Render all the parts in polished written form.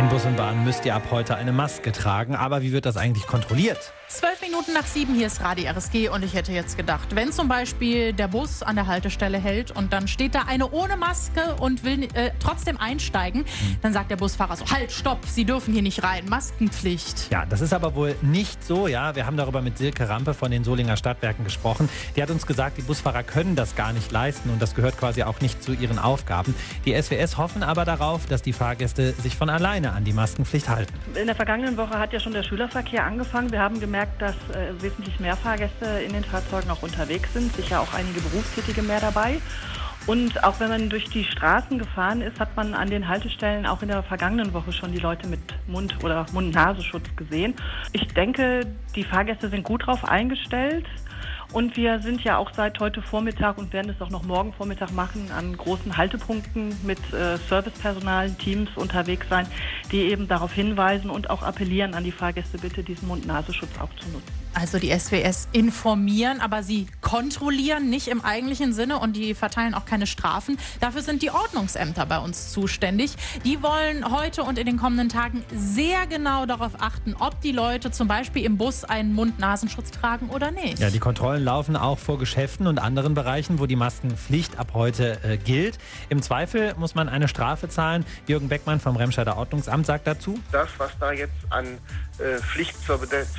In Bus und Bahn müsst ihr ab heute eine Maske tragen. Aber wie wird das eigentlich kontrolliert? 7:12, hier ist Radio RSG und ich hätte jetzt gedacht, wenn zum Beispiel der Bus an der Haltestelle hält und dann steht da eine ohne Maske und will trotzdem einsteigen, dann sagt der Busfahrer so, halt, stopp, Sie dürfen hier nicht rein, Maskenpflicht. Ja, das ist aber wohl nicht so, ja. Wir haben darüber mit Silke Rampe von den Solinger Stadtwerken gesprochen. Die hat uns gesagt, die Busfahrer können das gar nicht leisten und das gehört quasi auch nicht zu ihren Aufgaben. Die SWS hoffen aber darauf, dass die Fahrgäste sich von alleine an die Maskenpflicht halten. In der vergangenen Woche hat ja schon der Schülerverkehr angefangen. Wir haben gemerkt, dass wesentlich mehr Fahrgäste in den Fahrzeugen auch unterwegs sind, sicher auch einige Berufstätige mehr dabei. Und auch wenn man durch die Straßen gefahren ist, hat man an den Haltestellen auch in der vergangenen Woche schon die Leute mit Mund- oder Mund-Nasenschutz gesehen. Ich denke, die Fahrgäste sind gut drauf eingestellt. Und wir sind ja auch seit heute Vormittag und werden es auch noch morgen Vormittag machen, an großen Haltepunkten mit Servicepersonal, Teams unterwegs sein, die eben darauf hinweisen und auch appellieren an die Fahrgäste, bitte diesen Mund-Nasenschutz auch zu nutzen. Also die SWS informieren, aber sie kontrollieren nicht im eigentlichen Sinne und die verteilen auch keine Strafen. Dafür sind die Ordnungsämter bei uns zuständig. Die wollen heute und in den kommenden Tagen sehr genau darauf achten, ob die Leute zum Beispiel im Bus einen Mund-Nasenschutz tragen oder nicht. Ja, die Kontrollen laufen auch vor Geschäften und anderen Bereichen, wo die Maskenpflicht ab heute gilt. Im Zweifel muss man eine Strafe zahlen. Jürgen Beckmann vom Remscheider Ordnungsamt sagt dazu: Das, was da jetzt an Pflicht zur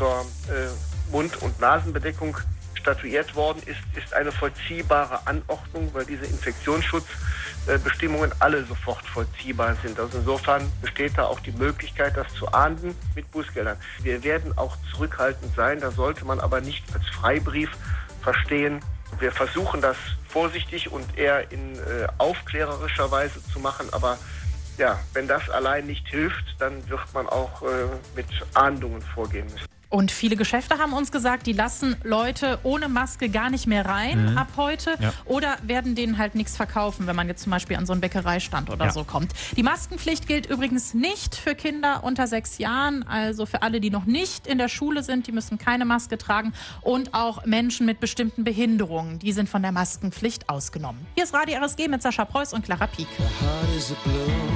Mund- und Nasenbedeckung statuiert worden ist eine vollziehbare Anordnung, weil diese Infektionsschutzbestimmungen alle sofort vollziehbar sind. Also insofern besteht da auch die Möglichkeit, das zu ahnden mit Bußgeldern. Wir werden auch zurückhaltend sein, da sollte man aber nicht als Freibrief verstehen. Wir versuchen das vorsichtig und eher in aufklärerischer Weise zu machen, aber ja, wenn das allein nicht hilft, dann wird man auch mit Ahndungen vorgehen müssen. Und viele Geschäfte haben uns gesagt, die lassen Leute ohne Maske gar nicht mehr rein ab heute oder werden denen halt nichts verkaufen, wenn man jetzt zum Beispiel an so einen Bäckereistand oder so kommt. Die Maskenpflicht gilt übrigens nicht für Kinder unter 6 Jahren, also für alle, die noch nicht in der Schule sind, die müssen keine Maske tragen und auch Menschen mit bestimmten Behinderungen, die sind von der Maskenpflicht ausgenommen. Hier ist Radio RSG mit Sascha Preuß und Clara Pieck.